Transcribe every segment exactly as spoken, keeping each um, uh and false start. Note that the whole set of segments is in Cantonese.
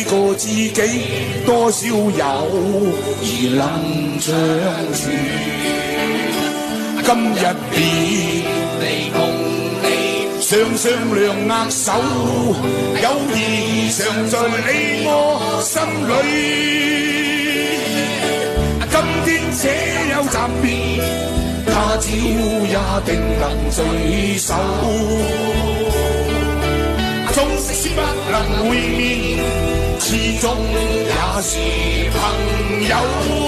幾個知己，多少友誼能長存。今日別離共你，雙雙兩握手，友誼常在你我心裏。今天且有暫別，他朝也定能聚首。縱使不能會面，始終也是朋友。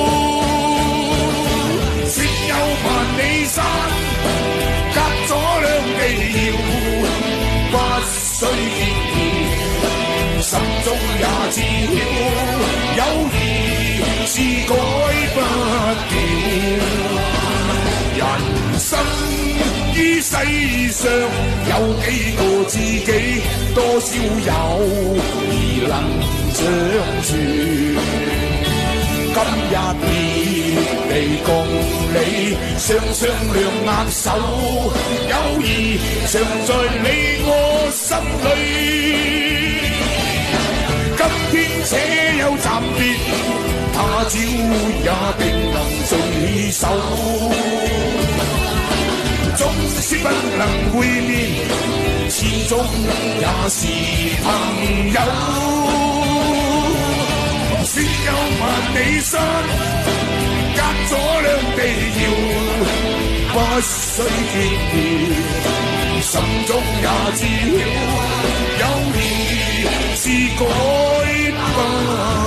只有萬里山，隔咗兩地遙，不需見面，心中也知曉，友誼是改不掉。人生於世上有幾個知己，多少友誼能長存。今日別離共你，雙雙兩握手，友誼常在你我心裏。今天且有暫別，他朝也定能聚首。縱使不能會面，始終也是朋友。只有萬里山，隔咗兩地遙，不需見面，心中也知曉，友誼是改不